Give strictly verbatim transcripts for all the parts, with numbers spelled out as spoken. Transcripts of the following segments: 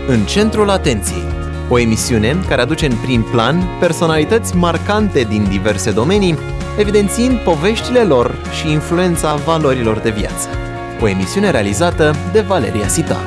În centrul atenției, o emisiune care aduce în prim plan personalități marcante din diverse domenii, evidențiind poveștile lor și influența valorilor de viață. O emisiune realizată de Valeria Sitaru.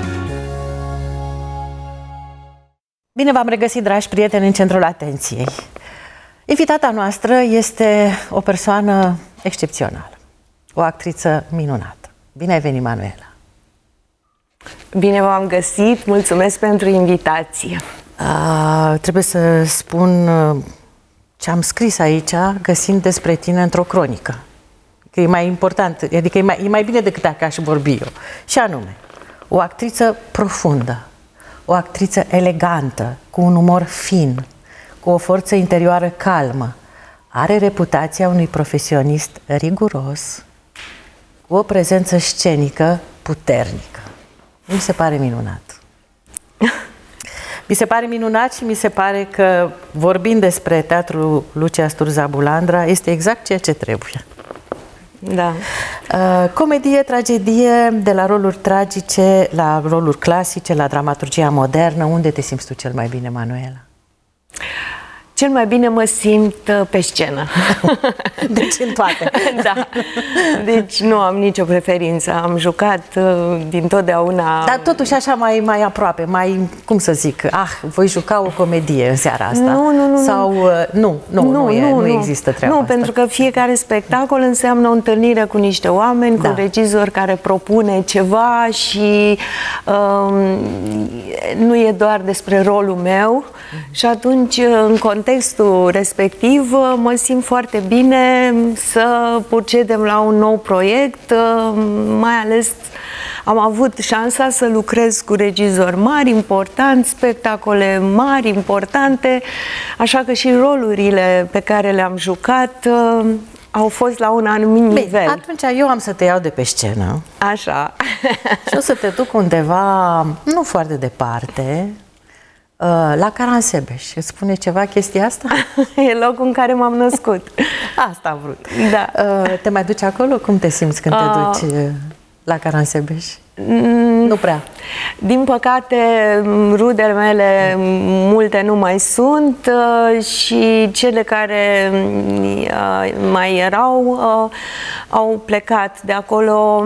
Bine v-am regăsit, dragi prieteni, în centrul atenției. Invitata noastră este o persoană excepțională, o actriță minunată. Bine ai venit, Manuela! Bine v-am găsit, mulțumesc pentru invitație. A, trebuie să spun ce am scris aici, găsind despre tine într-o cronică. Că e mai important, adică e mai, e mai bine decât dacă aș vorbi eu. Și anume, o actriță profundă, o actriță elegantă, cu un umor fin, cu o forță interioară calmă, are reputația unui profesionist riguros, cu o prezență scenică puternică. Mi se pare minunat. Mi se pare minunat și mi se pare că, vorbind despre Teatrul Lucia Sturza Bulandra, este exact ceea ce trebuie. Da. Uh, comedie, tragedie, de la roluri tragice, la roluri clasice, la dramaturgia modernă. Unde te simți tu cel mai bine, Manuela? Cel mai bine mă simt pe scenă. Deci în toate. Da. Deci nu am nicio preferință. Am jucat dintotdeauna... Dar totuși așa mai, mai aproape, mai, cum să zic, ah, voi juca o comedie în seara asta. Nu, nu, nu. Sau, nu, nu, nu, nu, e, nu, nu există treaba Nu, asta. pentru că fiecare spectacol înseamnă o întâlnire cu niște oameni, da. Cu un regizor care propune ceva și um, nu e doar despre rolul meu. Mm-hmm. Și atunci, în contextul respectiv, mă simt foarte bine să procedem la un nou proiect, mai ales am avut șansa să lucrez cu regizori mari, importanți, spectacole mari, importante, așa că și rolurile pe care le-am jucat au fost la un anumit Bine, nivel. Atunci eu am să te iau de pe scenă. Așa. Și o să te duc undeva, nu foarte departe, la Caransebeș. Îți spune ceva chestia asta? E locul în care m-am născut. Asta am vrut. Da. Te mai duci acolo? Cum te simți când te uh, duci la Caransebeș? Mm, nu prea. Din păcate, rudele mele multe nu mai sunt și cele care mai erau au plecat de acolo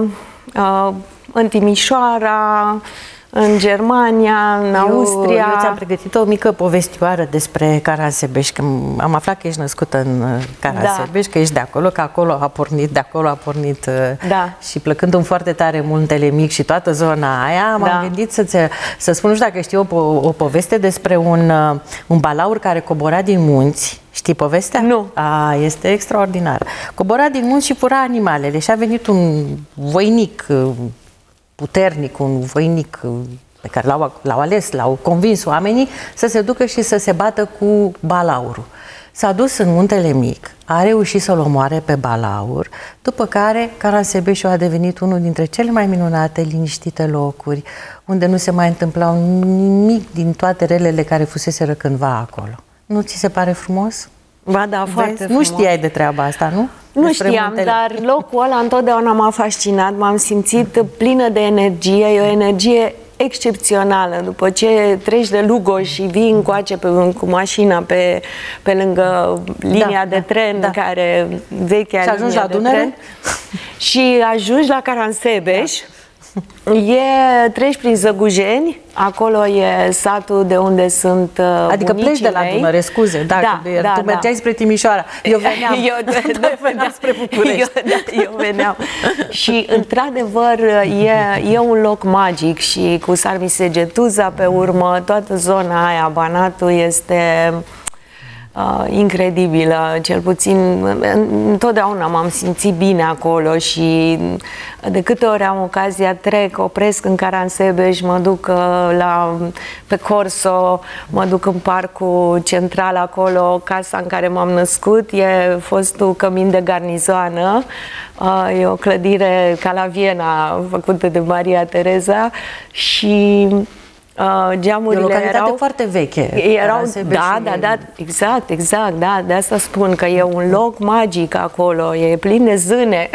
în Timișoara, în Germania, în eu, Austria. Eu ți-am pregătit o mică povestioară despre Caransebeș, că am aflat că ești născută în Caransebeș, da. Că ești de acolo, că acolo a pornit, de acolo a pornit da. Și plăcând-mi foarte tare Muntele Mic și toată zona aia, m-am da. gândit să-ți, să spun, nu știu dacă știi, o, o poveste despre un, un balaur care cobora din munți. Știi povestea? Nu. A, este extraordinar. Cobora din munți și fura animalele și a venit un voinic puternic, un voinic pe care l-au, l-au ales, l-au convins oamenii să se ducă și să se bată cu balaurul. S-a dus în Muntele Mic, a reușit să-l omoare pe balaur, după care Caransebeșul a devenit unul dintre cele mai minunate, liniștite locuri, unde nu se mai întâmplau nimic din toate relele care fuseseră cândva acolo. Nu ți se pare frumos? Ba da, foarte Vezi? frumos. Nu știai de treaba asta, nu? Nu Despre știam, Muntele... dar locul ăla întotdeauna m-a fascinat, m-am simțit plină de energie, e o energie excepțională. După ce treci de Lugoj și vii încoace pe, cu mașina pe, pe lângă linia da, de tren, da. care vechea și ajungi linie la de Dunăre? tren, și ajungi la Caransebeș. Da. E, treci prin Zăgujeni, acolo e satul de unde sunt uh, Adică pleci de la mei. Dunăre, scuze, da, da, da, da, tu mergeai da. spre Timișoara, eu veneam, eu, da, veneam spre București. Eu, da, eu veneam. Și într-adevăr e, e un loc magic și cu Sarmisegetuza pe urmă, toată zona aia, Banatul, este... Uh, incredibilă, cel puțin întotdeauna m-am simțit bine acolo și de câte ori am ocazia trec, opresc în Caransebeș, mă duc uh, la, pe Corso, mă duc în parcul central acolo, casa în care m-am născut, e fostul cămin de garnizoană, uh, e o clădire ca la Viena făcută de Maria Tereza și Uh, geamurile e o localitate erau foarte veche. Erau, da, da, da, exact, exact, da, de asta spun că e un loc magic acolo, e plin de zâne.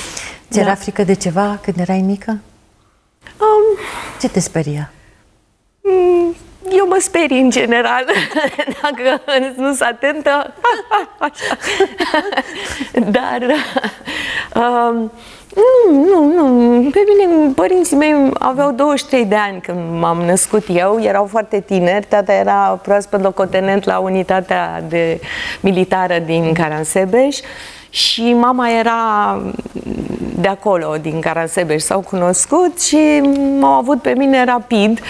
Ți-era da. frică de ceva când erai mică? Um, Ce te speria? Eu mă sperii în general, dacă nu sunt atentă, așa. Dar um, nu, nu, nu. Pe mine, părinții mei aveau douăzeci și trei de ani când m-am născut eu, erau foarte tineri, tata era proaspăt locotenent la unitatea de militară din Caransebeș și mama era de acolo, din Caransebeș, s-au cunoscut și m-au avut pe mine rapid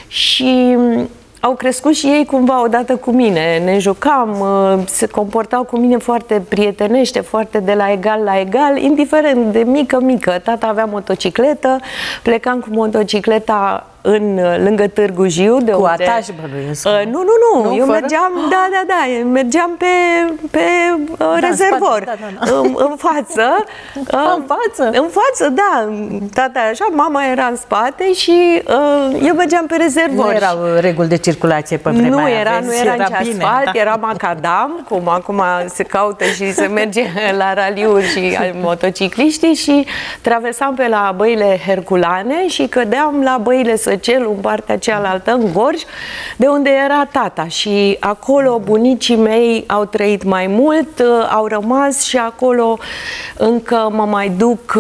și au crescut și ei cumva odată cu mine. Ne jucam, se comportau cu mine foarte prietenește, foarte de la egal la egal, indiferent de mică, mică. Tata avea motocicletă, plecam cu motocicleta în, lângă Târgu Jiu. De cu unde, ataj, bănuiesc. uh, Nu, nu, nu, nu eu fără? mergeam, da, da, da, mergeam pe, pe uh, da, rezervor, în, spate, da, da, da. În, în față. Uh, în față? În față, da. Tata așa, mama era în spate și uh, eu mergeam pe rezervor. Nu erau reguli de circulație pe vremea Nu aia, era, vezi, nu era, era nici bine. asfalt, era macadam, cum acum se caută și se merge la raliuri și motocicliștii și traversam pe la băile Herculane și cădeam la băile Săcel, în partea cealaltă, în Gorj, de unde era tata. Și acolo bunicii mei au trăit mai mult, au rămas și acolo încă mă mai duc,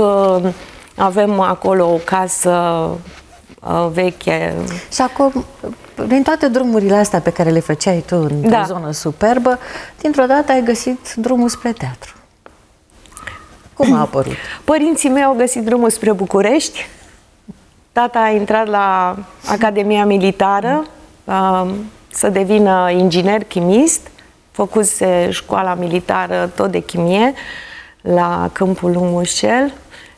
avem acolo o casă veche. Și acum, din toate drumurile astea pe care le făceai tu într-o Da. zonă superbă, dintr-o dată ai găsit drumul spre teatru. Cum a apărut? Părinții mei au găsit drumul spre București. Tata a intrat la Academia Militară uh, să devină inginer chimist. Făcuse școala militară tot de chimie la Câmpul Lumușel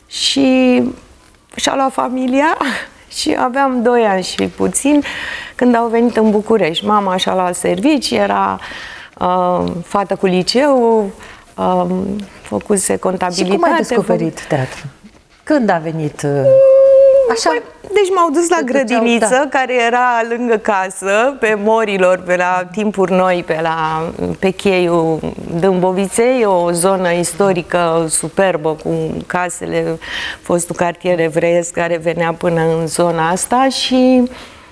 și și-a luat familia și aveam doi ani și puțin când au venit în București. Mama și-a luat servici, era uh, fată cu liceu, uh, făcuse contabilitate. Și cum ai descoperit teatru? Când a venit... Uh... Așa. Păi, deci m-au dus la Se grădiniță, duceau, da. care era lângă casă, pe Morilor, pe la Timpuri Noi, pe, la, pe cheiul Dâmboviței, o zonă istorică superbă cu casele, fostul cartier evreiesc care venea până în zona asta și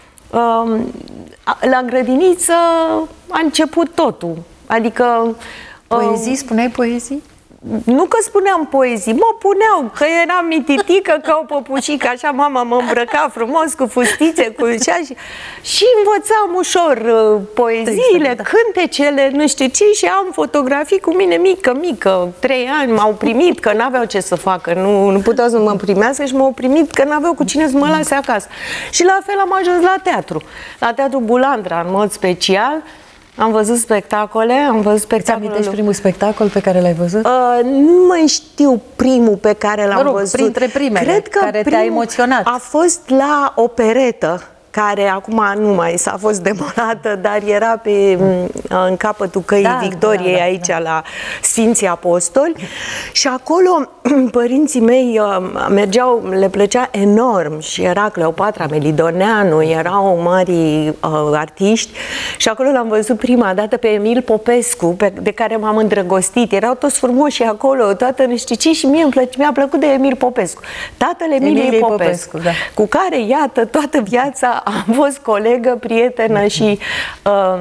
um, la grădiniță a început totul. Adică... Poezii? Spuneai poezii? Nu că spuneam poezii, mă puneau, că eram mititică ca o păpușică, așa mama mă îmbrăca frumos cu fustițe, cu așa și, și învățam ușor uh, poeziile, da. cântecele, nu știu ce, și am fotografii cu mine mică, mică, trei ani, m-au primit, că n-aveau ce să facă, nu, nu puteau să mă primească și m-au primit că n-aveau cu cine să mă lase acasă. Și la fel am ajuns la teatru, la Teatru Bulandra, în mod special. Am văzut spectacole, am văzut spectacolul... Ți-amintești primul spectacol pe care l-ai văzut? Uh, nu mai știu primul pe care l-am Mă rog, văzut. printre primele, Cred că care te-a emoționat. A fost la operetă, care acum nu mai s-a fost demolată, dar era pe, în capătul Căii Da, Victoriei, da, da, aici da. la Sfinții Apostoli. Și acolo părinții mei uh, mergeau, le plăcea enorm și era Cleopatra Melidoneanu, erau mari uh, artiști și acolo l-am văzut prima dată pe Emil Popescu, pe, de care m-am îndrăgostit. Erau toți frumoși acolo, toată nu știu ce, și mie îmi plăcea, mi-a plăcut de Emil Popescu. Tatăl Emiliei Emiliei Popescu, Popescu, da. cu care, iată, toată viața am fost colegă, prietenă și uh,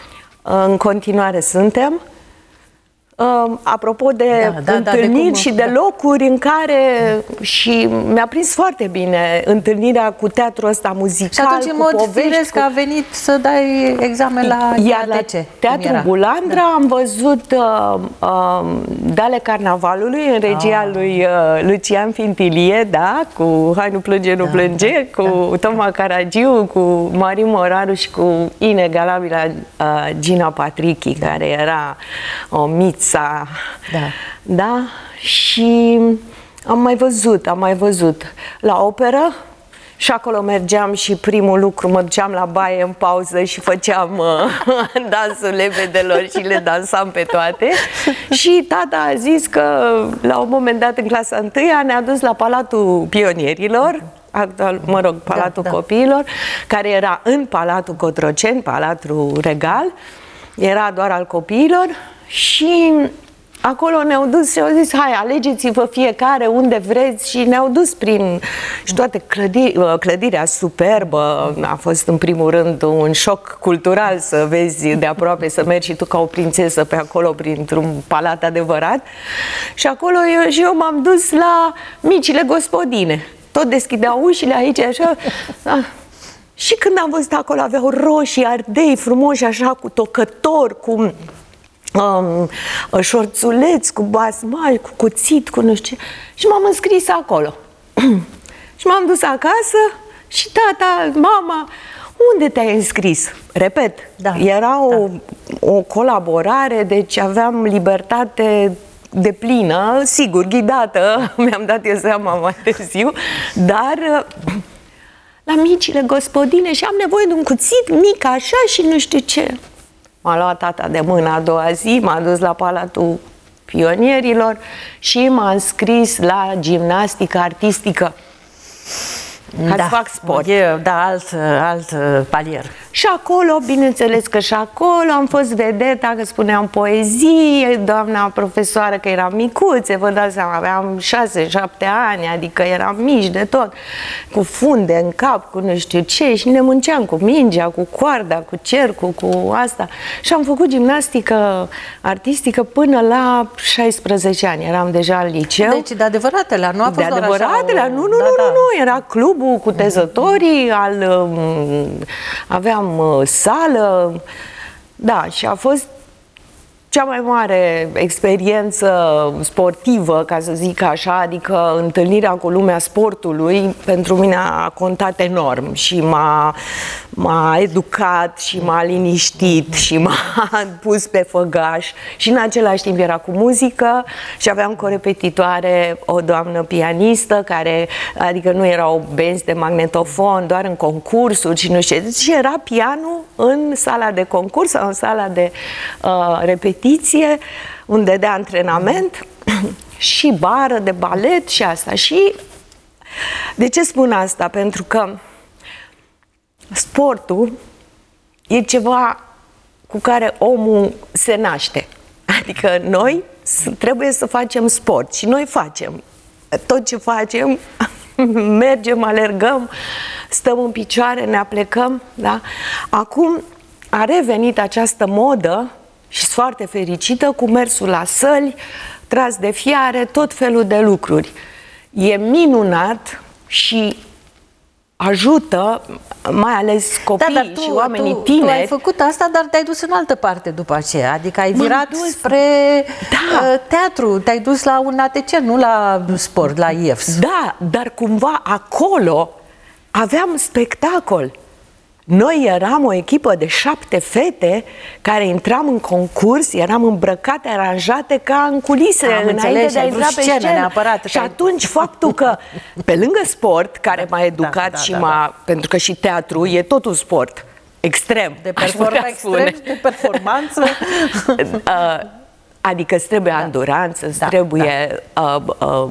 în continuare suntem. Uh, apropo de da, da, întâlniri de cum, și de da. locuri în care și mi-a prins foarte bine întâlnirea cu teatrul ăsta muzical, Și atunci, în cu mod povești, firesc, cu... a venit să dai examen la Iar la A T C. Teatrul Bulandra da. am văzut uh, uh, Dale Carnavalului în regia ah. lui uh, Lucian Fintilie, da, cu Hai nu plânge, nu da, plânge, da, cu da. Toma Caragiu, cu Marin Moraru și cu inegalabila uh, Gina Patrichi, care era o miță. Da. Da? Și am mai văzut, am mai văzut la operă și acolo mergeam și primul lucru, mă duceam la baie în pauză și făceam uh, dansul lebedelor și le dansam pe toate. Și tata a zis că la un moment dat în clasa întâia ne-a dus la Palatul Pionierilor, actual, mă rog, Palatul da, da. Copiilor, care era în Palatul Cotroceni, Palatul Regal, era doar al copiilor. Și acolo ne-au dus și au zis, hai, alegeți-vă fiecare unde vreți și ne-au dus prin... Și toate clădiri, clădirea superbă, a fost în primul rând un șoc cultural să vezi de aproape, să mergi și tu ca o prințesă pe acolo printr-un palat adevărat. Și acolo eu, și eu m-am dus la micile gospodine. Tot deschideau ușile aici, așa... Și când am văzut acolo, aveau roșii, ardei frumoși, așa, cu tocător, cu... Um, șorțuleți, cu basmaj, cu cuțit, cu nu știu ce. Și m-am înscris acolo. Și m-am dus acasă și tata, mama, unde te-ai înscris? Repet, da, era o, da. o colaborare, deci aveam libertate de plină, sigur, ghidată, mi-am dat eu seama mai târziu, dar la micile gospodine și am nevoie de un cuțit mic așa și nu știu ce. M-a luat tata de mână a doua zi, m-a dus la Palatul Pionierilor și m-a înscris la gimnastică artistică. Ca da, să fac sport. E, da, alt, alt palier. Și acolo, bineînțeles că și acolo am fost vedeta, că spuneam poezie, doamna profesoară, că eram micuțe, vă dați seama, aveam șase, șapte ani, adică eram mici de tot, cu funde în cap, cu nu știu ce, și ne munceam cu mingea, cu coarda, cu cercul, cu asta. Și am făcut gimnastică artistică până la șaisprezece ani, eram deja în liceu. Deci de adevăratele, nu a fost de doar adevăratele, așa o... nu, nu, da, nu, da. nu, nu, era clubul cu tezătorii, al, aveam sală, da, și a fost cea mai mare experiență sportivă, ca să zic așa, adică întâlnirea cu lumea sportului, pentru mine a contat enorm și m-a, m-a educat și m-a liniștit și m-a pus pe făgaș și în același timp era cu muzică și aveam corepetitoare, o doamnă pianistă, care, adică nu erau benzi de magnetofon, doar în concursuri și nu știu, deci era pianul în sala de concurs sau în sala de uh, repetiție, unde de antrenament și bară de balet și asta. Și de ce spun asta? Pentru că sportul e ceva cu care omul se naște. Adică noi trebuie să facem sport și noi facem. Tot ce facem, mergem, alergăm, stăm în picioare, ne aplecăm, da? Acum a revenit această modă și sunt foarte fericită cu mersul la săli, tras de fiare, tot felul de lucruri. E minunat și ajută, mai ales copiii da, dar tu, și oamenii tu, tineri. Tu ai făcut asta, dar te-ai dus în altă parte după aceea. Adică ai virat dus. spre Da. uh, teatru, te-ai dus la un A T C, nu la sport, la I E F S. Da, dar cumva acolo aveam spectacol. Noi eram o echipă de șapte fete care intram în concurs, eram îmbrăcate, aranjate ca în culise, Am înainte înțeles, de a ai intra vrut pe scenă, scenă. neapărat, Și că ai- atunci faptul că, pe lângă sport, care m-a educat Da, da, și da, m-a... Pentru că și teatru e tot un sport extrem, De aș putea performa spune. extrem, de performanță. Uh, Adică îți trebuie anduranță, îți Da, trebuie uh, uh,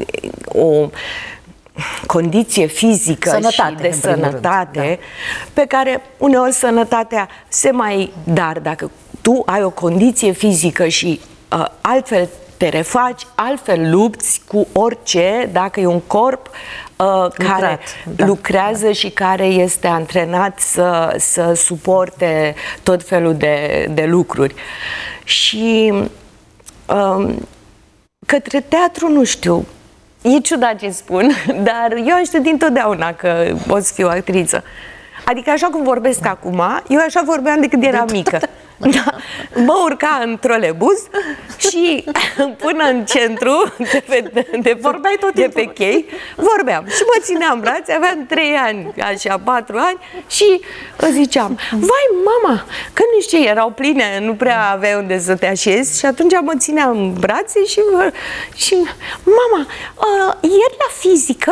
o condiție fizică Sănătate, și de în primul rând, sănătate, pe care uneori sănătatea se mai... Dar dacă tu ai o condiție fizică și uh, altfel te refaci, altfel lupți cu orice, dacă e un corp uh, care da, lucrează da. și care este antrenat să, să suporte tot felul de, de lucruri. Și um, către teatru, nu știu, e ciudat ce spun, dar eu am știut dintotdeauna că o să fiu actriță. Adică așa cum vorbesc acum, eu așa vorbeam de când eram mică. Da. Mă urca în trolebuz și până în centru, de pe, de, Vorbeai tot de timpul. pe chei, vorbeam. Și mă țineam în brațe, aveam trei ani, așa, patru ani și îți ziceam, vai, mama, că nu știu, erau pline, nu prea aveai unde să te așezi și atunci mă țineam în brațe și, și mama, uh, ieri la fizică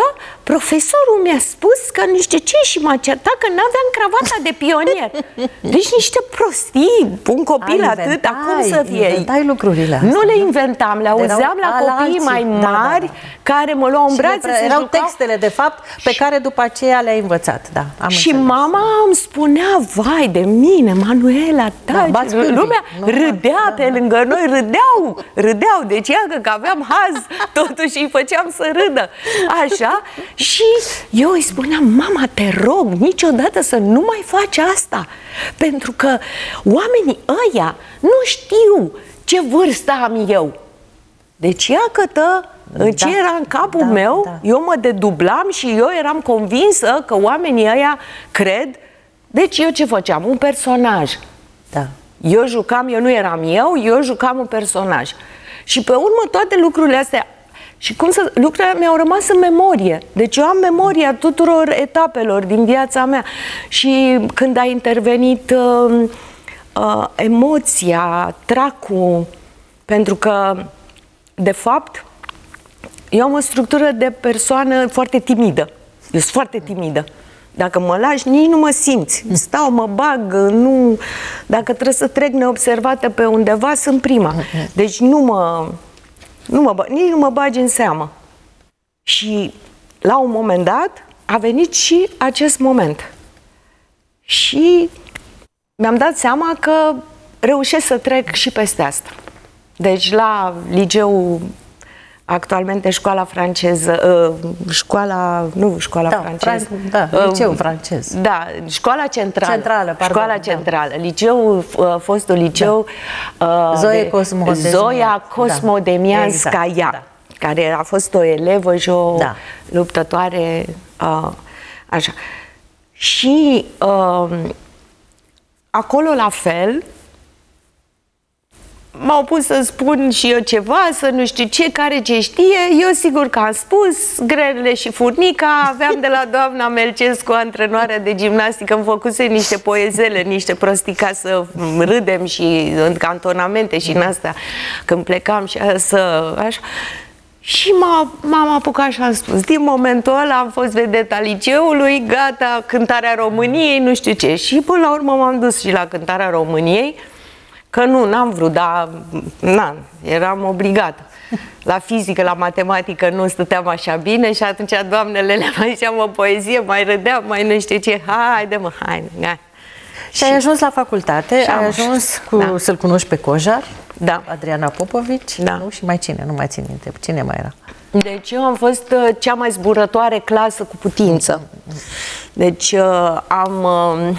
profesorul mi-a spus că nu știu ce și m-a certat că n-aveam cravata de pionier. Deci niște prostii, un copil Ai, atât, inventai, acum să fie. Inventai lucrurile astea. Nu le inventam, le auzeam la copiii mai mari, da, da, da, care mă luau în brațe, se erau jucau. textele, de fapt, pe care după aceea le-ai învățat. Da, am și înțeles. mama îmi spunea, vai de mine, Manuela, Da, taci. Lumea nu, râdea da, pe lângă noi, râdeau, râdeau. Deci iată că aveam haz, totuși îi făceam să râdă. Așa. Și eu îi spuneam, mama, te rog, niciodată să nu mai faci asta. Pentru că oamenii ăia nu știu ce vârstă am eu. Deci iată ce da, era în capul da, meu, da. Eu mă dedublam și eu eram convinsă că oamenii ăia cred. Deci eu ce făceam? Un personaj. Da. Eu jucam, eu nu eram eu, eu jucam un personaj. Și pe urmă toate lucrurile astea, și cum să, lucrurile mi-au rămas în memorie. Deci eu am memoria tuturor etapelor din viața mea. Și când a intervenit uh, uh, emoția, tracul, pentru că, de fapt, eu am o structură de persoană foarte timidă. Eu sunt foarte timidă. Dacă mă lași, nici nu mă simți. Stau, mă bag, nu... Dacă trebuie să trec neobservată pe undeva, sunt prima. Deci nu mă... Nu mă nici nu mă bagi în seamă. Și la un moment dat a venit și acest moment. Și mi-am dat seama că reușesc să trec și peste asta. Deci la liceu, actualmente școala franceză, uh, școala, nu școala da, franceză. Fran- da, uh, liceu francez. Da, școala centrală. Centrală, pardon, școala centrală. Da. Liceu, uh, fostul liceu da. uh, Zoe Cosmodemianskaya. Zoia Cosmodemianskaya, da. Exact. Care a fost o elevă și o da. luptătoare, uh, așa. Și uh, acolo la fel m-au pus să spun și eu ceva, să nu știu ce, care ce știe. Eu sigur că am spus grelele și furnica. Aveam de la doamna Melcescu, antrenoarea de gimnastică, îmi făcuse niște poezele, niște prostii ca să râdem și în cantonamente și în astea, când plecam și să... Așa. Și m-am apucat și am spus, din momentul ăla am fost vedeta liceului, gata, cântarea României, nu știu ce. Și până la urmă m-am dus și la cântarea României, că nu, n-am vrut, dar n-am, eram obligată. La fizică, la matematică nu stăteam așa bine și atunci doamnele le mai ziceam o poezie, mai râdeam, mai nu știu ce, haide mă, haide, hai. Și ai ajuns la facultate, ai ajuns cu, da. să-l cunoști pe Cojar, da. Adriana Popovici, da. nu? Și mai cine, nu mai țin minte, cine mai era? Deci eu am fost uh, cea mai zburătoare clasă cu putință. Deci uh, am... Uh,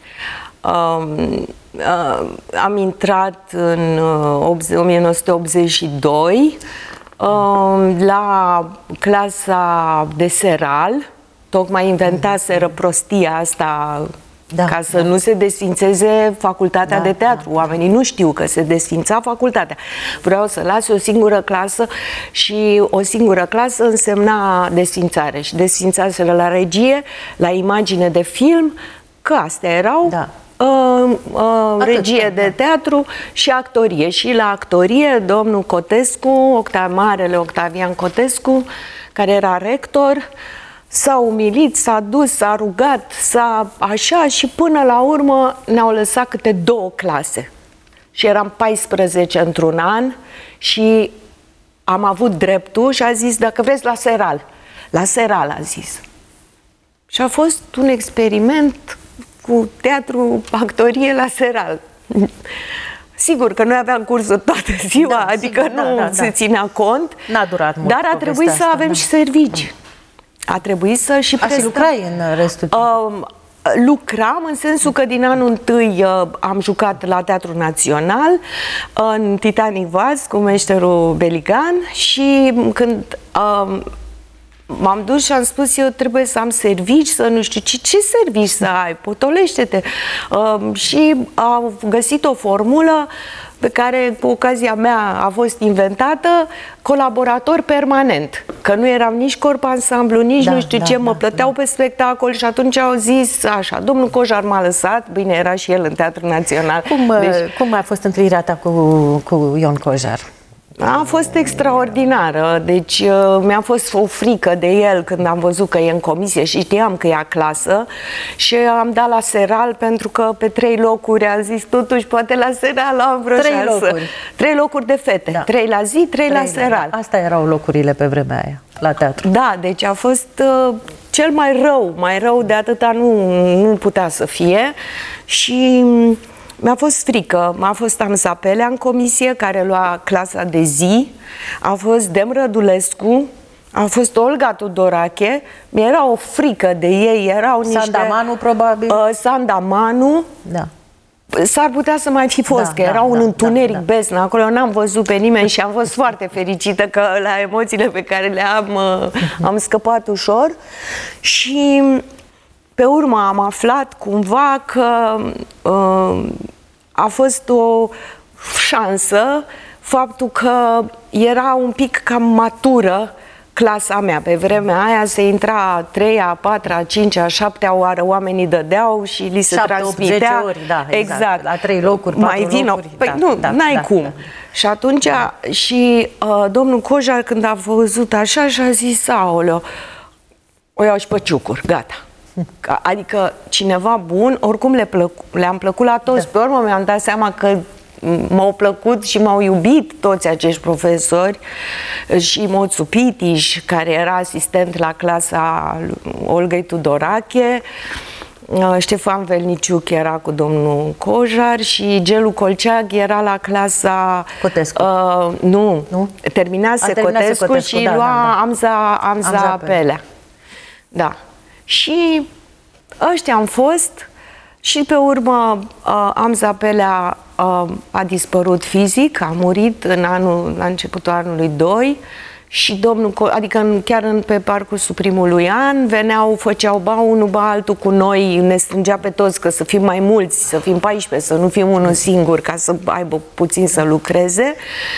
uh, Uh, am intrat în uh, o mie nouă sute optzeci și doi uh, la clasa de seral. Tocmai inventaseră prostia asta, da, ca să da. nu se desfințeze facultatea da, de teatru. Da. Oamenii nu știu că se desfința facultatea. Vreau să las o singură clasă și o singură clasă însemna desfințare. Și desfințaseră la regie, la imagine de film, că astea erau... Da. Uh, uh, regie de teatru și actorie. Și la actorie, domnul Cotescu, Octa, marele Octavian Cotescu, care era rector, s-a umilit, s-a dus, s-a rugat, s-a așa și până la urmă ne-au lăsat câte două clase. Și eram paisprezece într-un an și am avut dreptul și a zis, dacă vreți, la seral. La seral, a zis. Și a fost un experiment cu teatru, actorie la seral. Sigur că noi aveam cursuri toată ziua, da, adică sigur, nu da, da, se da. ținea cont. N-a durat mult. Dar a trebuit să avem da. și servici. A trebuit să și prestăm. Și lucrai în restul uh, Lucram în sensul că din anul întâi uh, am jucat la Teatrul Național, în Titanic Vaz cu meșterul Beligan și când... Uh, m-am dus și am spus, eu trebuie să am servici, să nu știu ce, ce servici să ai, potolește-te. Uh, și au găsit o formulă pe care, cu ocazia mea, a fost inventată, colaborator permanent. Că nu eram nici corp ansamblu, nici da, nu știu da, ce, mă da, plăteau da. pe spectacol și atunci au zis așa, domnul Cojar m-a lăsat, bine, era și el în Teatrul Național. Cum, deci... cum a fost întâlnirea ta cu, cu Ion Cojar? A fost extraordinară, deci mi-a fost o frică de el când am văzut că e în comisie și știam că e a clasă și am dat la seral pentru că pe trei locuri am zis totuși poate la seral am vreo Trei șansă. locuri. Trei locuri de fete, Da. trei la zi, trei, trei la seral. Da. Asta erau locurile pe vremea aia, la teatru. Da, deci a fost uh, cel mai rău, mai rău de atâta nu, nu putea să fie și mi-a fost frică. A fost Amza Pelea în comisie, care lua clasa de zi, a fost Dem Rădulescu, a fost Olga Tudorache, mi-era o frică de ei, erau niște... Sandamanu, probabil. Uh, Sandamanu. Da. S-ar putea să mai fi fost, Da, că da, era un da, întuneric da, da. beznă acolo, n-am văzut pe nimeni și am fost foarte fericită că la emoțiile pe care le am, uh, am scăpat ușor și pe urmă am aflat cumva că uh, a fost o șansă faptul că era un pic cam matură clasa mea. Pe vremea aia se intra a treia, a patra, a cincea, a șaptea oară, oamenii dădeau și li se Șapte, opt, transmitea. zece ori, da, exact. exact. La trei locuri, patru Mai vină. locuri, Păi da, nu, da, n-ai da, cum. da. Și atunci, și uh, domnul Cojar, când a văzut așa, și-a zis, aoleo, o iau și pe ciucuri, gata. Adică cineva bun, oricum le plăc, le-am plăcut la toți. Da. Pe urmă mi-am dat seama că m-au plăcut și m-au iubit toți acești profesori și Moțu Pitiș, care era asistent la clasa Olgăi Tudorache, Ștefan Velniciuc era cu domnul Cojar și Gelu Colceag era la clasa... Cotescu. Uh, nu, nu, terminase, terminase Cotescu, Cotescu și da, lua da, da. Amza, Amza, Amza Pelea. Pelea. Da. Și ăștia am fost și pe urmă uh, Amza Pelea uh, a dispărut fizic, a murit în anul, la începutul anului doi și domnul, adică în, chiar în, pe parcursul primului an veneau, făceau ba unul, ba altul cu noi, ne strângea pe toți că să fim mai mulți, să fim paisprezece, să nu fim unul singur, ca să aibă puțin să lucreze.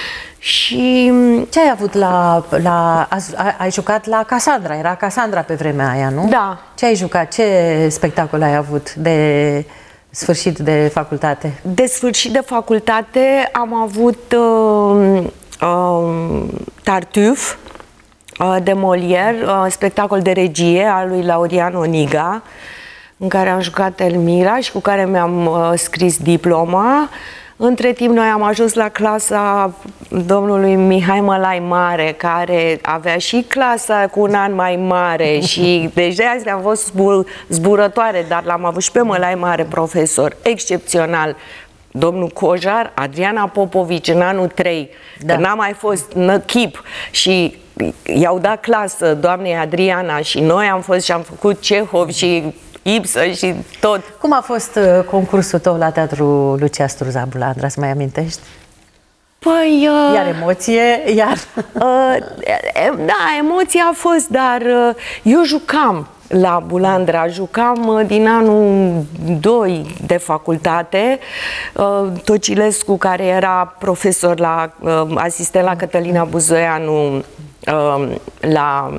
Și ce ai avut la... la ai, ai jucat la Casandra, era Casandra pe vremea aia, nu? Da. Ce ai jucat? Ce spectacol ai avut de sfârșit de facultate? De sfârșit de facultate am avut uh, uh, Tartuf uh, de Molière, uh, spectacol de regie al lui Laurian Oniga, în care am jucat Elmira și cu care mi-am uh, scris diploma. Între timp, noi am ajuns la clasa domnului Mihai Mălai Mare, care avea și clasa cu un an mai mare și deja astea am fost zbur, zburătoare, dar l-am avut și pe Mălai Mare, profesor excepțional. Domnul Cojar, Adriana Popovici în anul trei, da. Că n-a mai fost năchip și i-au dat clasă doamnei Adriana și noi am fost și am făcut Cehov și Ibsen și tot. Cum a fost uh, concursul tău la Teatrul Lucia Struza Bulandra, să mai amintești? Păi... Uh, iar emoție, iar... Uh, da, emoția a fost, dar uh, eu jucam la Bulandra, jucam uh, din anul doi de facultate. Uh, Tocilescu, care era profesor la, uh, asistent la Cătălina Buzoianu uh, la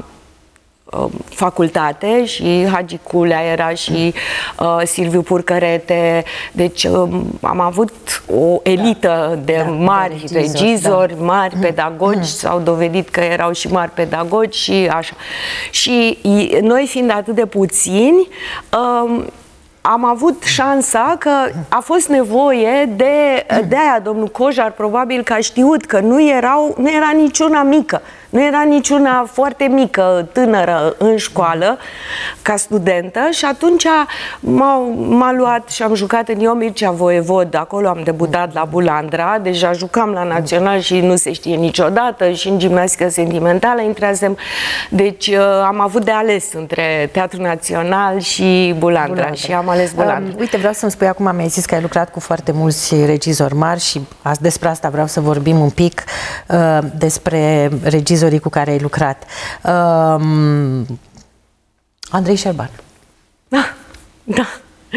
facultate și Hagi Culea era și uh, Silviu Purcărete, deci uh, am avut o elită da, de da, mari de regizori, regizori, da. mari pedagogi, mm. s-au dovedit că erau și mari pedagogi și așa. Și noi fiind atât de puțini, uh, am avut șansa că a fost nevoie de, de aia domnul Cojar probabil că a știut că nu, erau, nu era niciuna mică, nu era niciuna foarte mică, tânără în școală, ca studentă și atunci m-a luat și am jucat în Eu Mircea Voievod, acolo am debutat la Bulandra, deja jucam la Național și nu se știe niciodată și în gimnastică sentimentală intrasem, deci am avut de ales între Teatrul Național și Bulandra, Bulandra. Și am ales Bulandra. Um, uite, vreau să-mi spui acum, mi-ai zis că ai lucrat cu foarte mulți regizori mari și azi despre asta vreau să vorbim un pic, uh, despre regizorii cu care ai lucrat. Uh, Andrei Șerban. Da, da.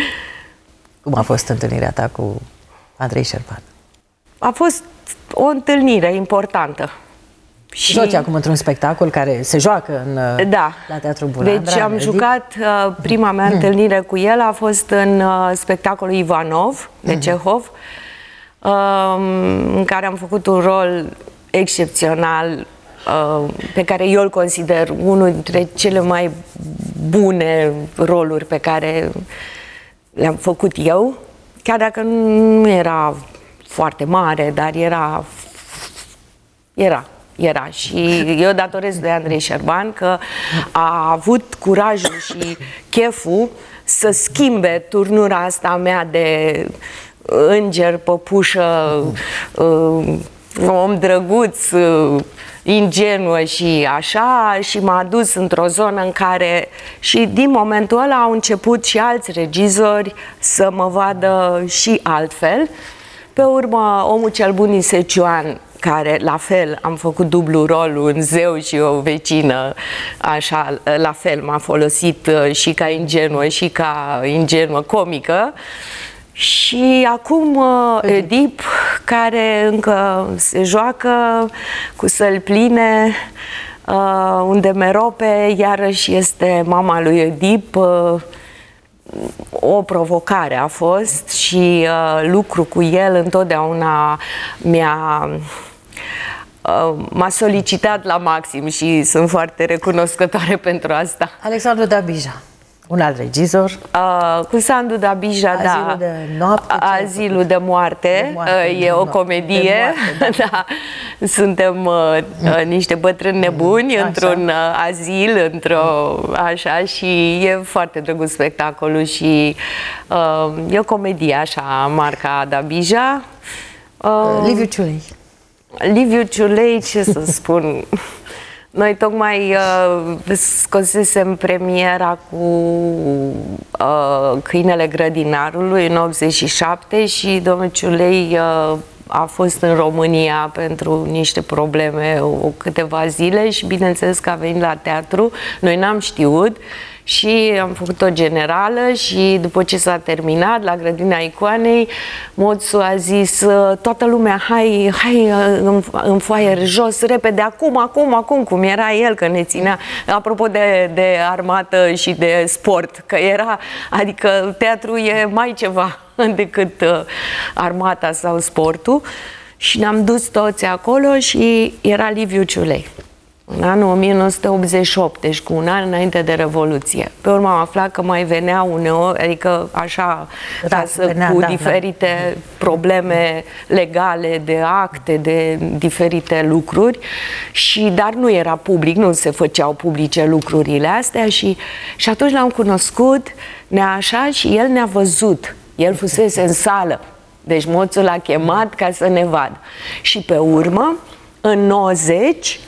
Cum a fost întâlnirea ta cu Andrei Șerban? A fost o întâlnire importantă. Și joci acum într-un spectacol care se joacă în, da. la Teatrul Bulandra. Deci am jucat, uh, prima mea întâlnire cu el a fost în uh, spectacolul Ivanov, de Cehov, uh, în care am făcut un rol excepțional, pe care eu îl consider unul dintre cele mai bune roluri pe care le-am făcut eu, chiar dacă nu era foarte mare, dar era era Era și eu datorez de Andrei Șerban că a avut curajul și cheful să schimbe turnura asta mea de înger, păpușă, om drăguț, ingenuă și așa, și m-a dus într-o zonă în care și din momentul ăla au început și alți regizori să mă vadă și altfel. Pe urmă, Omul cel bun din Secioan, care la fel am făcut dublu rol, un zeu și o vecină, așa, la fel m-a folosit și ca ingenuă și ca ingenuă comică. Și acum Oedip, care încă se joacă cu săli pline, unde Merope iarăși este mama lui Oedip. O provocare a fost și lucru cu el întotdeauna mi-a m-a solicitat la maxim și sunt foarte recunoscătoare pentru asta. Alexandru Dabija, un alt regizor. Uh, cu Sandu Dabija, Azilul da. de noapte. Azilul de moarte, de moarte uh, e o comedie. Moarte, da. Da. Suntem uh, niște bătrâni nebuni așa, într-un uh, azil, într-o așa, și e foarte drăguț spectacolul și uh, e o comedie așa, marca Dabija. Uh, Liviu Ciulei. Liviu Ciulei, ce să spun... Noi tocmai uh, scosesem premiera cu uh, Câinele grădinarului în optzeci și șapte și domnul Ciulei uh, a fost în România pentru niște probleme o câteva zile și bineînțeles că a venit la teatru. Noi n-am știut și am făcut o generală și după ce s-a terminat la Grădina Icoanei, Moțu a zis: toată lumea, hai, hai în, în foaier jos, repede, acum, acum, acum, cum era el, că ne ținea, apropo de, de armată și de sport, că era, adică teatru e mai ceva decât uh, armata sau sportul. Și ne-am dus toți acolo și era Liviu Ciulei. În anul o mie nouă sute optzeci și opt, deci cu un an înainte de Revoluție. Pe urmă am aflat că mai venea uneori, adică așa, da, să, venea, cu da, diferite da. probleme legale, de acte, de diferite lucruri, și, dar nu era public, nu se făceau publice lucrurile astea și, și atunci l-am cunoscut, ne-a așa, și el ne-a văzut. El fusese în sală, deci Moțul l-a chemat ca să ne vadă. Și pe urmă, în nouăzeci,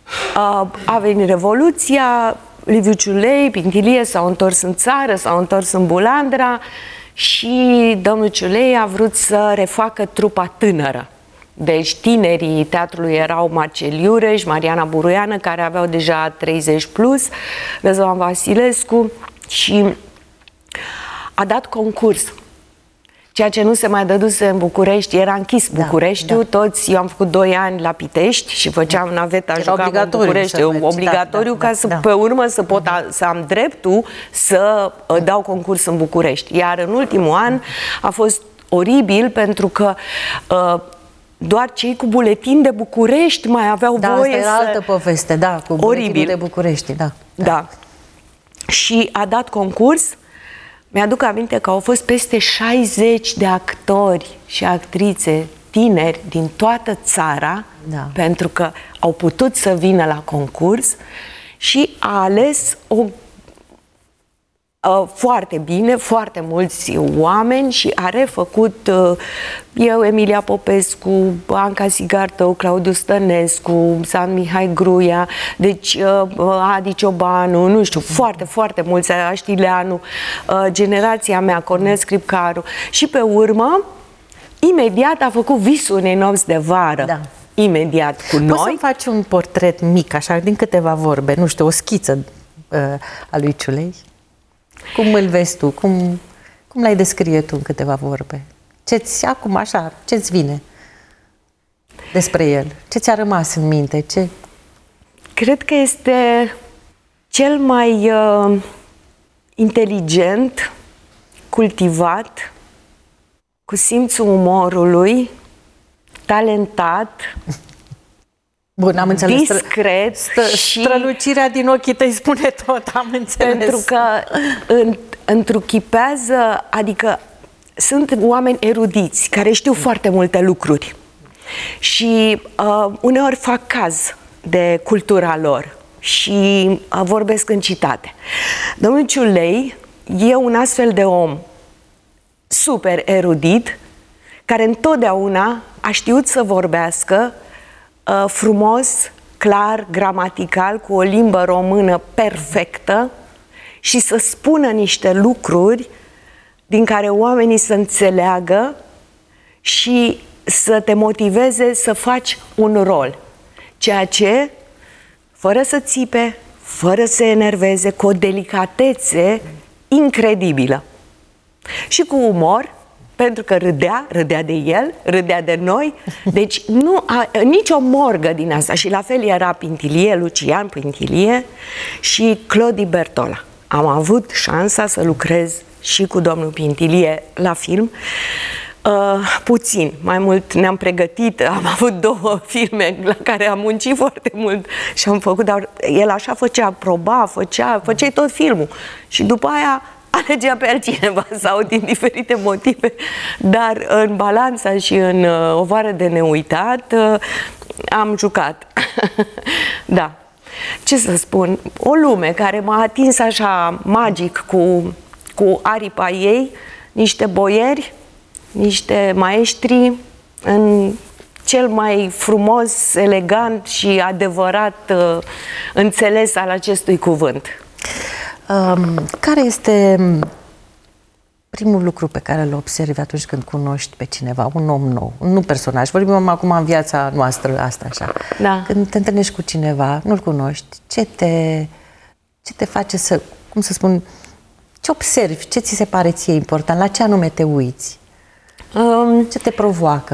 a venit Revoluția, Liviu Ciulei, Pintilie s-au întors în țară, s-au întors în Bulandra și domnul Ciulei a vrut să refacă trupa tânără. Deci tinerii teatrului erau Marcel Iureș, Mariana Buruiană, care aveau deja treizeci plus, Răzvan Vasilescu, și a dat concurs. Ceea ce nu se mai dăduse în București, era închis Bucureștiul, da, da. Toți, eu am făcut doi ani la Pitești și făceam naveta, jucam în București, obligatoriu, da, ca să, da, pe urmă să pot a, să am dreptul să dau concurs în București. Iar în ultimul an a fost oribil pentru că uh, doar cei cu buletin de București mai aveau da, voie asta era să... altă poveste, da, cu buletinul de București, da. Da. Da. Și a dat concurs. Mi-aduc aminte că au fost peste șaizeci de actori și actrițe tineri din toată țara, da, pentru că au putut să vină la concurs, și a ales o Uh, foarte bine, foarte mulți oameni și a refăcut uh, eu, Emilia Popescu, Anca Sigartău, Claudiu Stănescu, San Mihai Gruia, deci uh, Adi Ciobanu, nu știu, foarte, foarte mulți, Aștileanu, uh, generația mea, Cornel Scripcaru, și pe urmă, imediat a făcut Visul unei nopți de vară. Da. Imediat cu noi. Poți să faci un portret mic, așa, din câteva vorbe, nu știu, o schiță uh, a lui Ciulei? Cum îl vezi tu? Cum, cum l-ai descrie tu în câteva vorbe? Ce-ți, acum așa, ce-ți vine despre el? Ce ți-a rămas în minte? Ce... Cred că este cel mai uh, inteligent, cultivat, cu simțul umorului, talentat, Bun, am înțeles. discret Stă, și... Strălucirea din ochii tăi spune tot, am înțeles. Pentru că în, întruchipează, adică sunt oameni erudiți care știu foarte multe lucruri și uh, uneori fac caz de cultura lor și uh, vorbesc în citate. Domnul Ciulei e un astfel de om super erudit, care întotdeauna a știut să vorbească uh, frumos, clar, gramatical, cu o limbă română perfectă și să spună niște lucruri din care oamenii să înțeleagă și să te motiveze să faci un rol. Ceea ce, fără să țipe, fără să se enerveze, cu o delicatețe incredibilă. Și cu umor, pentru că râdea, râdea de el, râdea de noi, deci nu a, nicio morgă din asta. Și la fel era Pintilie, Lucian Pintilie și Clodi Bertola. Am avut șansa să lucrez și cu domnul Pintilie la film. Uh, puțin, mai mult ne-am pregătit, am avut două filme la care am muncit foarte mult și am făcut, dar el așa făcea, proba, făcea, făceai tot filmul și după aia alegea pe altcineva sau din diferite motive, dar în Balanța și în uh, O vară de neuitat uh, am jucat. Da. Ce să spun? O lume care m-a atins așa magic cu, cu aripa ei, niște boieri, niște maestri în cel mai frumos, elegant și adevărat uh, înțeles al acestui cuvânt. Um, care este primul lucru pe care îl observi atunci când cunoști pe cineva, un om nou, nu personaj, vorbim acum în viața noastră, asta așa. Da. Când te întâlnești cu cineva, nu-l cunoști, ce te, ce te face să, cum să spun, ce observi, ce ți se pare ție important, la ce anume te uiți, Um, ce te provoacă?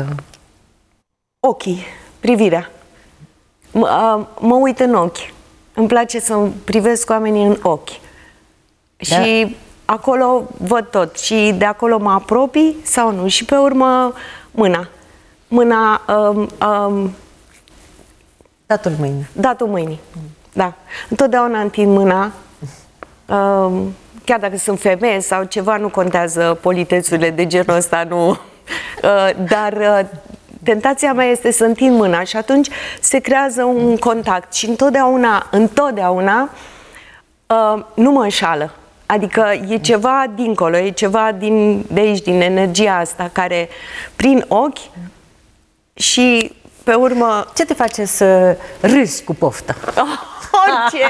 Ochii, privirea. M- uh, mă uit în ochi. Îmi place să privesc oamenii în ochi. Da. Și acolo văd tot. Și de acolo mă apropii sau nu. Și pe urmă, mâna. Mâna... Um, um, Datul mâinii. datul mâinii. Da. Întotdeauna întind mâna. Um, chiar dacă sunt femeie sau ceva, nu contează politețurile de genul ăsta, nu. Uh, dar uh, tentația mea este să întind mâna și atunci se creează un contact și întotdeauna, întotdeauna uh, nu mă înșală. Adică e ceva dincolo, e ceva din, de aici, din energia asta, care prin ochi și pe urmă... Ce te face să râzi cu poftă? Oh, orice!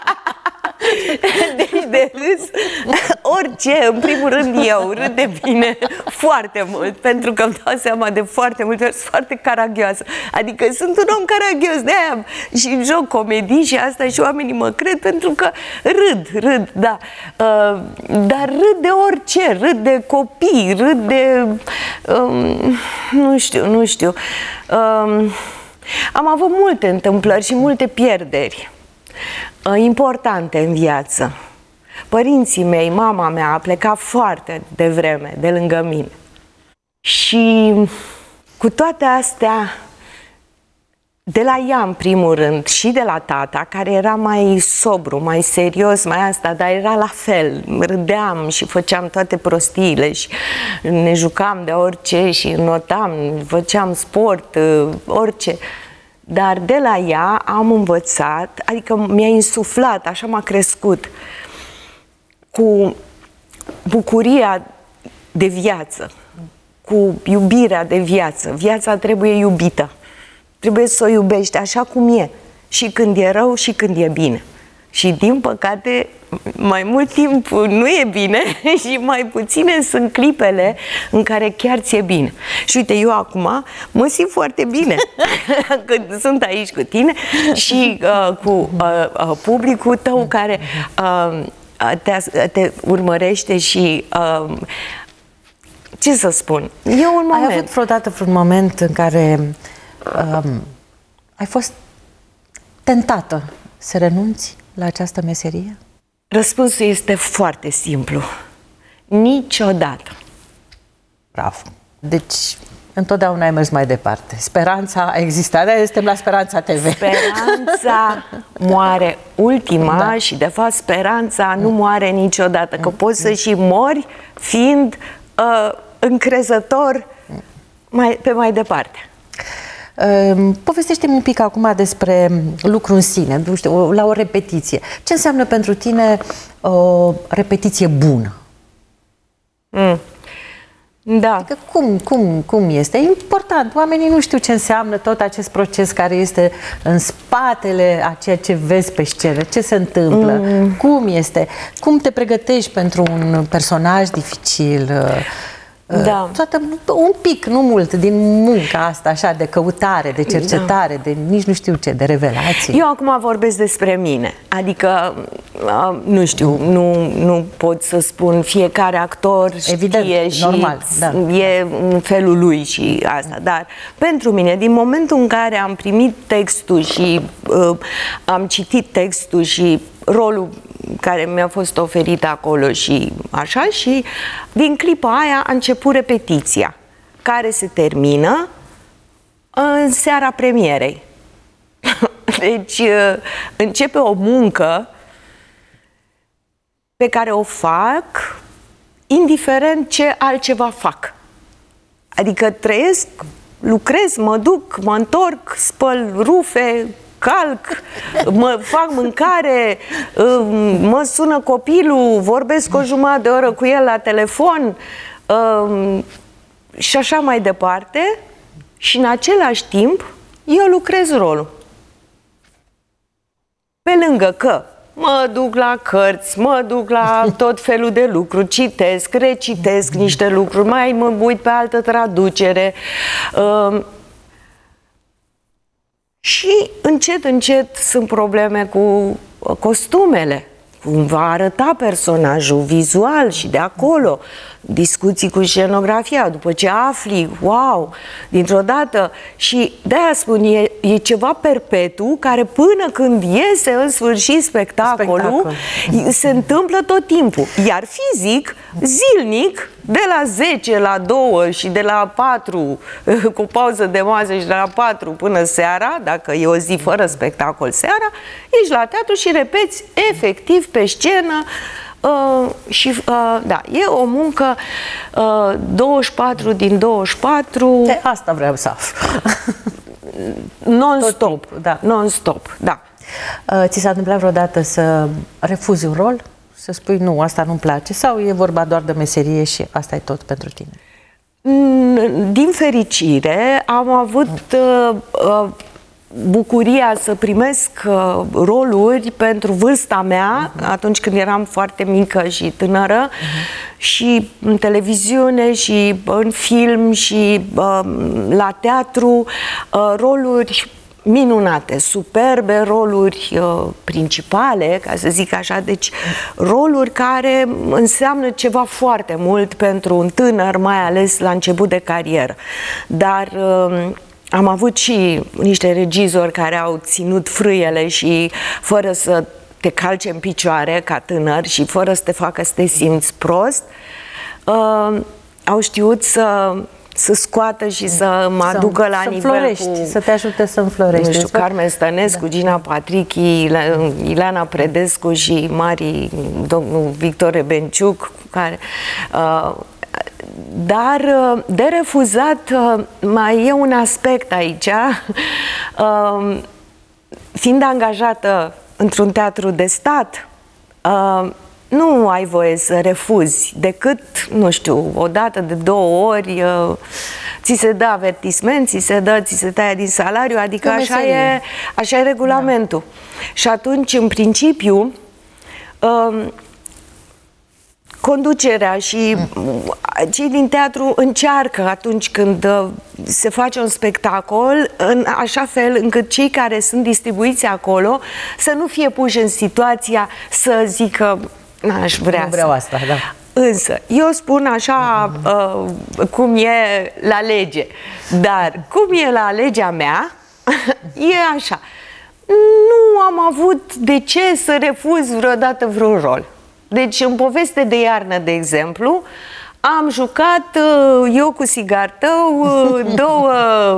Deci de râs, orice, în primul rând eu râd de bine foarte mult, pentru că îmi dau seama de foarte multe ori, sunt foarte caragioasă. Adică sunt un om caragios, de aia și joc comedii și asta și oamenii mă cred pentru că râd, râd, da. Uh, dar râd de orice, râd de copii, râd de... Um, nu știu, nu știu. Um, am avut multe întâmplări și multe pierderi importante în viață. Părinții mei, mama mea a plecat foarte devreme de lângă mine. Și cu toate astea, de la ea în primul rând și de la tata, care era mai sobru, mai serios, mai asta, dar era la fel. Râdeam și făceam toate prostiile și ne jucam de orice și notam, făceam sport, orice. Dar de la ea am învățat, adică mi-a insuflat, așa m-a crescut, cu bucuria de viață, cu iubirea de viață. Viața trebuie iubită, trebuie să o iubești așa cum e, și când e rău și când e bine. Și din păcate, mai mult timp nu e bine și mai puține sunt clipele în care chiar ți-e bine. Și uite, eu acum mă simt foarte bine când sunt aici cu tine și uh, cu uh, uh, publicul tău care uh, te, te urmărește și... Uh, ce să spun? E un moment. Ai avut vreodată vreun moment în care um, ai fost tentată să renunți la această meserie? Răspunsul este foarte simplu. Niciodată. Bravo. Deci, întotdeauna ai mers mai departe. Speranța a existat, dar suntem la Speranța T V. Speranța moare ultima, da. Și de fapt speranța nu moare niciodată, că poți să și mori fiind uh, încrezător mai, pe mai departe. Uh, povestește-mi un pic acum despre lucru în sine, nu știu, la o repetiție. Ce înseamnă pentru tine o repetiție bună? Mm. Da. Adică cum, cum, cum este? E important. Oamenii nu știu ce înseamnă tot acest proces care este în spatele a ceea ce vezi pe scenă. Ce se întâmplă? Mm. Cum este? Cum te pregătești pentru un personaj dificil? Da. Toată, un pic, nu mult, din munca asta, așa, de căutare, de cercetare, da. de nici nu știu ce, de revelații. Eu acum vorbesc despre mine. Adică, nu știu, nu, nu pot să spun fiecare actor Evident, știe și normal, da. e în felul lui și asta. Dar pentru mine, din momentul în care am primit textul și uh, am citit textul și rolul care mi-a fost oferit acolo și așa, și din clipa aia a început repetiția, care se termină în seara premierei. Deci începe o muncă pe care o fac indiferent ce altceva fac. Adică trăiesc, lucrez, mă duc, mă întorc, spăl rufe, calc, mă fac mâncare, mă sună copilul, vorbesc o jumătate de oră cu el la telefon și așa mai departe, și în același timp eu lucrez rolul. Pe lângă că mă duc la cărți, mă duc la tot felul de lucruri, citesc, recitesc niște lucruri, mai mă uit pe altă traducere. Și încet, încet sunt probleme cu costumele, cum va arăta personajul vizual și de acolo, discuții cu scenografia, după ce afli, wow, dintr-o dată, și de-aia spun, e, e ceva perpetu care până când iese în sfârșit spectacolul, Spectacol. se întâmplă tot timpul. Iar fizic, zilnic, de la zece la două și de la patru, cu pauză de masă, și de la patru până seara, dacă e o zi fără spectacol seara, ești la teatru și repeți efectiv pe scenă. Uh, și uh, da, e o muncă uh, douăzeci și patru din douăzeci și patru. De asta vreau să aflu. Non-stop, da. Non-stop, da. Uh, ți s-a întâmplat vreodată să refuzi un rol? Să spui, nu, asta nu-mi place? Sau e vorba doar de meserie și asta e tot pentru tine? Din fericire, am avut uh, uh, bucuria să primesc uh, roluri pentru vârsta mea, uh-huh. atunci când eram foarte mică și tânără, uh-huh. și în televiziune, și în film, și uh, la teatru, uh, roluri minunate, superbe, roluri uh, principale, ca să zic așa, deci roluri care înseamnă ceva foarte mult pentru un tânăr, mai ales la început de carieră. Dar uh, am avut și niște regizori care au ținut frâiele și fără să te calce în picioare ca tânăr și fără să te facă să te simți prost, uh, au știut să să scoată și să mă aducă la să nivel înflorești, cu, să te ajute să înflorești. Nu știu, Carmen Stănescu, da. Gina Patrichi, Ileana Predescu și Mari, domnul Victor Rebenciuc, care... Uh, dar de refuzat mai e un aspect aici. Uh, fiind angajată într-un teatru de stat, uh, nu ai voie să refuzi decât, nu știu, o dată de două ori, uh, ți se dă avertisment, ți se dă, ți se taie din salariu, adică așa e, așa e regulamentul. Da. Și atunci, în principiu, uh, conducerea și cei din teatru încearcă atunci când uh, se face un spectacol în așa fel încât cei care sunt distribuiți acolo să nu fie puși în situația să zică n-aș vrea, nu vreau asta, da. Însă, eu spun așa uh, cum e la lege, dar cum e la legea mea, e așa. Nu am avut de ce să refuz vreodată vreun rol. Deci, în Poveste de iarnă, de exemplu, am jucat eu cu Sigartău două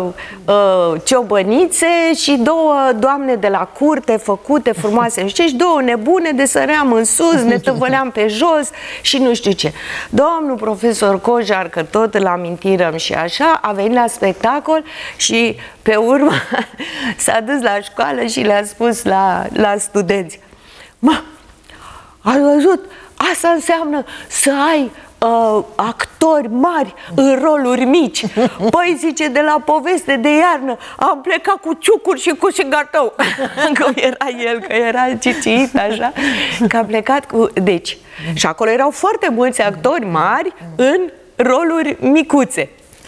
ciobănițe și două doamne de la curte făcute frumoase, și două nebune de săream în sus, ne tăvăleam pe jos și nu știu ce. Domnul profesor Cojar, că tot îl amintirăm și așa, a venit la spectacol și pe urmă s-a dus la școală și le-a spus la, la studenți: mă, ai văzut? Asta înseamnă să ai uh, actori mari în roluri mici. Păi, zice, de la poveste de iarnă am plecat cu ciucuri și cu Sigartău. Că era el, că era ciciit așa, că a plecat cu... Deci, și acolo erau foarte mulți actori mari în roluri micuțe.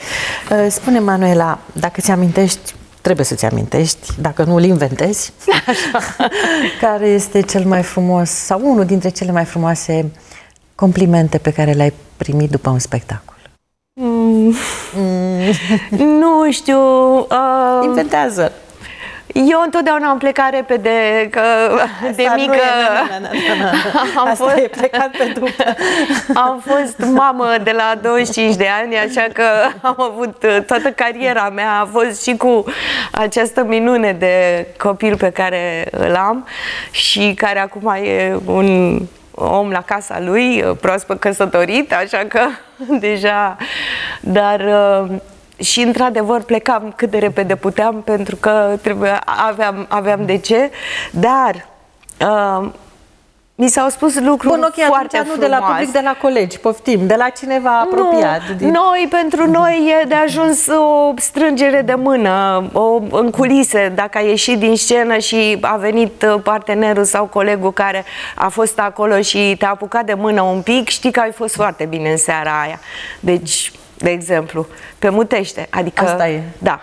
Spune, Manuela, dacă ți amintești, trebuie să-ți amintești, dacă nu îl inventezi, așa, care este cel mai frumos sau unul dintre cele mai frumoase complimente pe care le-ai primit după un spectacol? Mm. Mm. Nu știu. Uh... Inventează. Eu întotdeauna am plecat repede, că de Asta mică e, na, na, na, na. Am Asta fost, e plecat pe după. Am fost mamă de la douăzeci și cinci de ani, așa că am avut toată cariera mea, a fost și cu această minune de copil pe care îl am și care acum e un om la casa lui, proaspăt căsătorit, așa că deja, dar... Și într-adevăr plecam cât de repede puteam, pentru că trebuia, aveam, aveam de ce, dar uh, mi s-au spus lucruri Bun, okay, foarte frumoase. Nu de la public, de la colegi, poftim, de la cineva apropiat. Nu, din... Noi, pentru noi e de ajuns o strângere de mână, o, în culise, dacă a ieșit din scenă și a venit partenerul sau colegul care a fost acolo și te-a apucat de mână un pic, știi că ai fost foarte bine în seara aia. Deci... De exemplu, pe Mutește, adică, asta e. Da,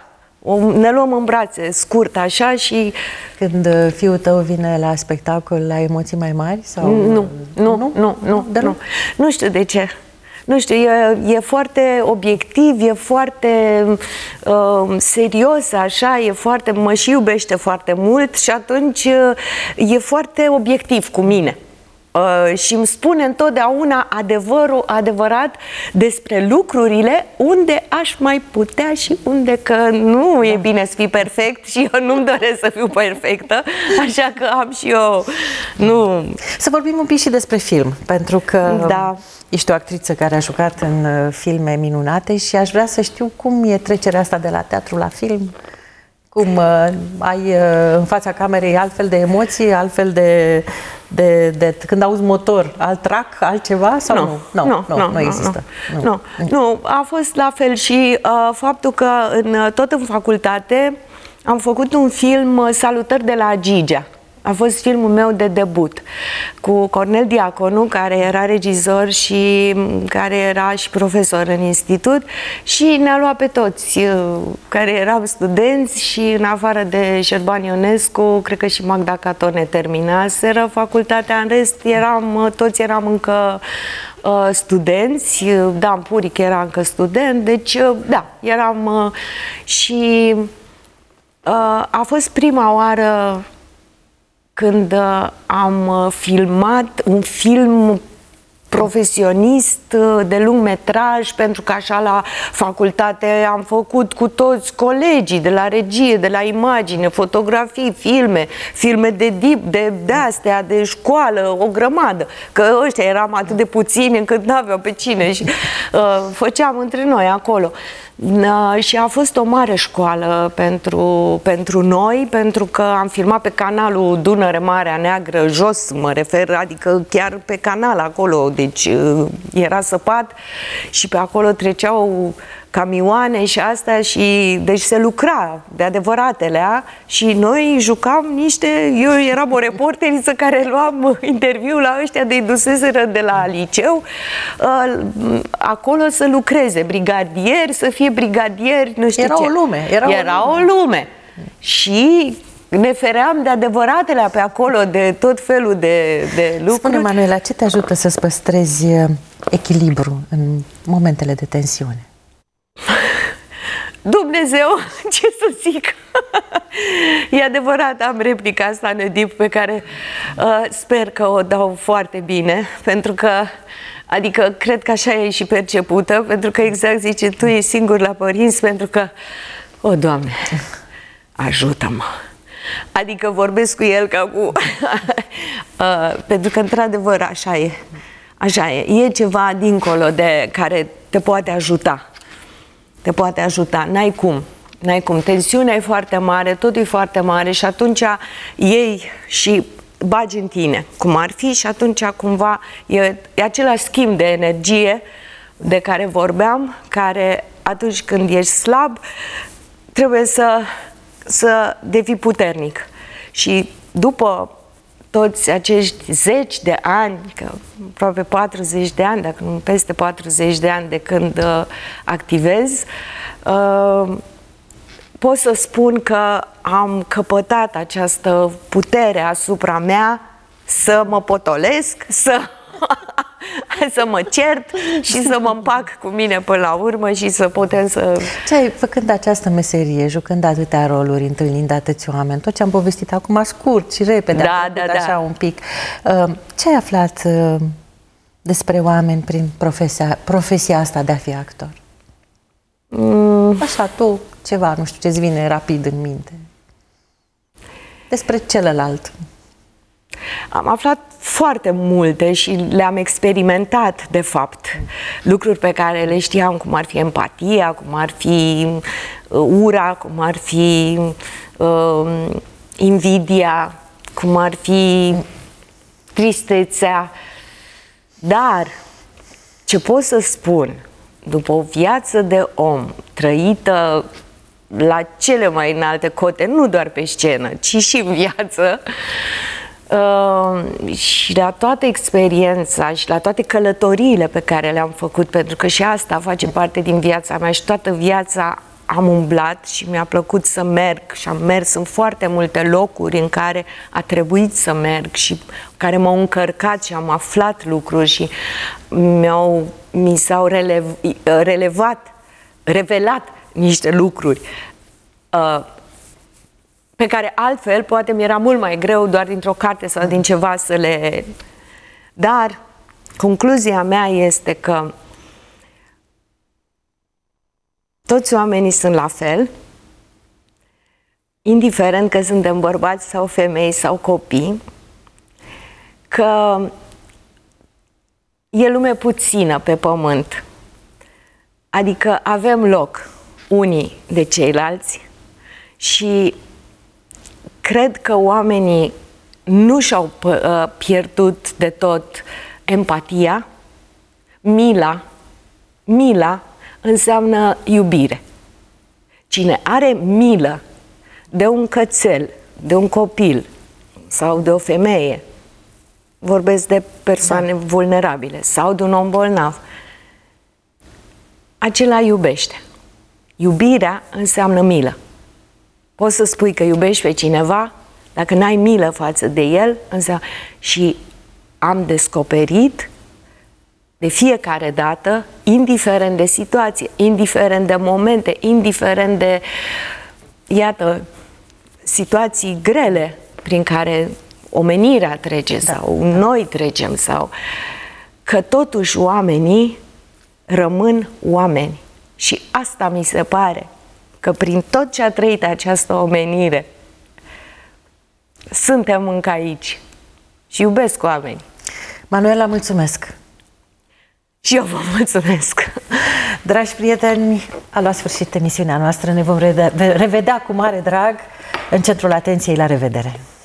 ne luăm în brațe, scurt așa și... Când fiul tău vine la spectacol, la emoții mai mari? Sau... Nu, nu, nu, nu, nu, de nu. Nu știu de ce. Nu știu, e, e foarte obiectiv, e foarte uh, serios așa, e foarte, mă și iubește foarte mult și atunci uh, e foarte obiectiv cu mine. Uh, și îmi spune întotdeauna adevărul adevărat despre lucrurile unde aș mai putea și unde că nu da. E bine să fii perfect și eu nu-mi doresc să fiu perfectă, așa că am și eu, nu... Să vorbim un pic și despre film, pentru că da. Ești o actriță care a jucat în filme minunate și aș vrea să știu cum e trecerea asta de la teatru la film. Cum uh, ai uh, în fața camerei altfel de emoții, altfel de, de, de când auzi motor, alt track, altceva sau nu? Nu, nu, nu, nu, nu există. Nu, nu. Nu. Nu, a fost la fel și uh, faptul că în, tot în facultate am făcut un film, Salutări de la Gigea. A fost filmul meu de debut cu Cornel Diaconu, care era regizor și care era și profesor în institut și ne-a luat pe toți care eram studenți și în afară de Șerban Ionescu, cred că și Magda Catone terminaseră facultatea, în rest eram, toți eram încă uh, studenți, Dan Puric era încă student, deci uh, da, eram uh, și uh, a fost prima oară când am filmat un film profesionist de lung metraj, pentru că așa la facultate am făcut cu toți colegii de la regie, de la imagine, fotografii, filme, filme de dip, de, de astea, de școală, o grămadă. Că ăștia eram atât de puțini încât n-aveau pe cine și uh, făceam între noi acolo. Uh, și a fost o mare școală pentru, pentru noi, pentru că am filmat pe canalul Dunăre Marea Neagră, jos mă refer, adică chiar pe canal acolo, deci uh, era săpat și pe acolo treceau camioane și astea și deci se lucra de adevăratelea și noi jucam niște, eu eram o reporteriță care luam interviul la ăștia de-i duseseră de la liceu uh, acolo să lucreze, brigadieri, să fie brigadieri, nu știu era ce. O lume, era, era o lume. o lume. Și ne feream de adevăratelea pe acolo, de tot felul de, de lucruri. Spune, Manuela, ce te ajută să-ți păstrezi echilibru în momentele de tensiune? Dumnezeu, ce să zic? E adevărat, am replica asta în Edip pe care uh, sper că o dau foarte bine, pentru că Adică cred că așa e și percepută, pentru că exact zice, tu ești singur la părinți, pentru că, o, Doamne, ajută-mă! Adică vorbesc cu el ca cu... uh, pentru că, într-adevăr, așa e. Așa e. E ceva dincolo de care te poate ajuta. Te poate ajuta. N-ai cum. N-ai cum. Tensiunea e foarte mare, totul e foarte mare și atunci iei și bagi în tine, cum ar fi, și atunci cumva e, e același schimb de energie de care vorbeam, care atunci când ești slab trebuie să, să devii puternic. Și după toți acești zeci de ani, că aproape patruzeci de ani, dacă nu peste patruzeci de ani de când uh, activez, uh, pot să spun că am căpătat această putere asupra mea să mă potolesc, să, să mă cert și să mă împac cu mine până la urmă și să putem să... Ce ai, făcând această meserie, jucând atâtea roluri, întâlnind atâți oameni, tot ce am povestit acum scurt și repede, da, da, așa da. un pic, ce ai aflat despre oameni prin profesia, profesia asta de a fi actor? Mm. Așa, tu, ceva, nu știu, ce-ți vine rapid în minte. Despre celălalt. Am aflat foarte multe și le-am experimentat, de fapt. Lucruri pe care le știam, cum ar fi empatia, cum ar fi ura, cum ar fi uh, invidia, cum ar fi tristețea. Dar ce pot să spun, după o viață de om trăită la cele mai înalte cote, nu doar pe scenă, ci și în viață, uh, și la toată experiența și la toate călătoriile pe care le-am făcut, pentru că și asta face parte din viața mea și toată viața am umblat și mi-a plăcut să merg și am mers în foarte multe locuri în care a trebuit să merg și care m-au încărcat și am aflat lucruri și mi-au, mi s-au relev, relevat, revelat niște lucruri uh, pe care altfel poate mi era mult mai greu doar dintr-o carte sau din ceva să le... Dar concluzia mea este că toți oamenii sunt la fel, indiferent că suntem bărbați sau femei sau copii, că e lume puțină pe pământ. Adică avem loc unii de ceilalți și cred că oamenii nu și-au pierdut de tot empatia, mila. Mila înseamnă iubire. Cine are milă de un cățel, de un copil sau de o femeie, vorbesc de persoane da. vulnerabile, sau de un om bolnav, acela iubește. Iubirea înseamnă milă. Poți să spui că iubești pe cineva, dacă n-ai milă față de el, înseamnă... Și am descoperit de fiecare dată, indiferent de situație, indiferent de momente, indiferent de, iată, situații grele prin care omenirea trece da. sau noi trecem, sau că totuși oamenii rămân oameni. Și asta mi se pare, că prin tot ce a trăit această omenire, suntem încă aici și iubesc oamenii. Manuela, mulțumesc! Și eu vă mulțumesc! Dragi prieteni, a luat sfârșit emisiunea noastră. Ne vom revedea cu mare drag în centrul atenției. La revedere!